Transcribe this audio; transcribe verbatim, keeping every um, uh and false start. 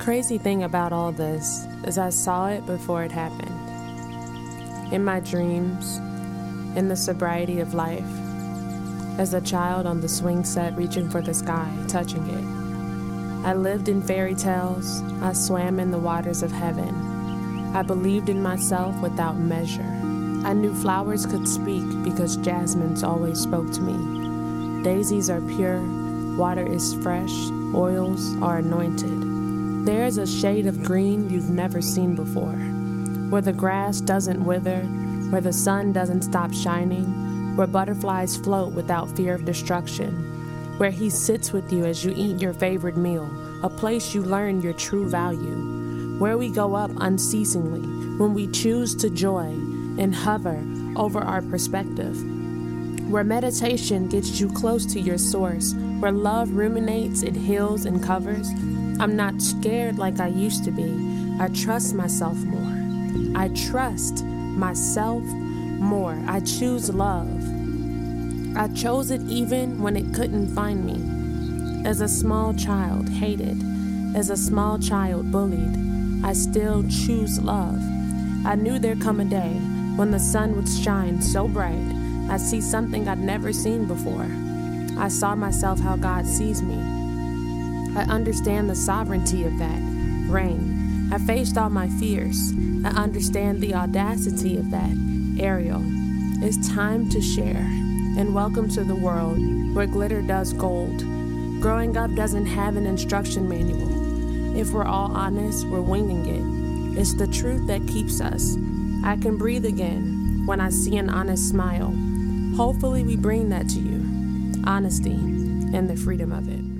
crazy thing about all this is I saw it before it happened. In my dreams, in the sobriety of life, as a child on the swing set reaching for the sky, touching it. I lived in fairy tales, I swam in the waters of heaven. I believed in myself without measure. I knew flowers could speak because jasmines always spoke to me. Daisies are pure, water is fresh, oils are anointed. There is a shade of green you've never seen before, where the grass doesn't wither, where the sun doesn't stop shining, where butterflies float without fear of destruction, where he sits with you as you eat your favorite meal, a place you learn your true value, where we go up unceasingly when we choose to joy and hover over our perspective, where meditation gets you close to your source, where love ruminates, it heals and covers. I'm not scared like I used to be. I trust myself more. I trust myself more. I choose love. I chose it even when it couldn't find me. As a small child, hated. As a small child, bullied. I still choose love. I knew there'd come a day when the sun would shine so bright, I'd see something I'd never seen before. I saw myself how God sees me. I understand the sovereignty of that rain. I faced all my fears. I understand the audacity of that Ariel. It's time to share. And welcome to the world where glitter does gold. Growing up doesn't have an instruction manual. If we're all honest, we're winging it. It's the truth that keeps us. I can breathe again when I see an honest smile. Hopefully we bring that to you. Honesty and the freedom of it.